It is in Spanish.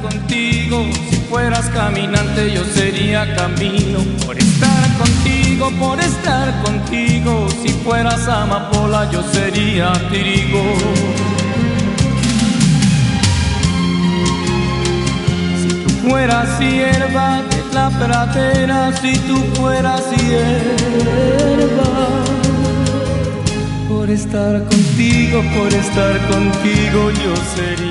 contigo. Si fueras caminante yo sería camino. Por estar contigo. Si fueras amapola yo sería trigo. Si tú fueras hierba de la pradera, si tú fueras hierba. Por estar contigo yo sería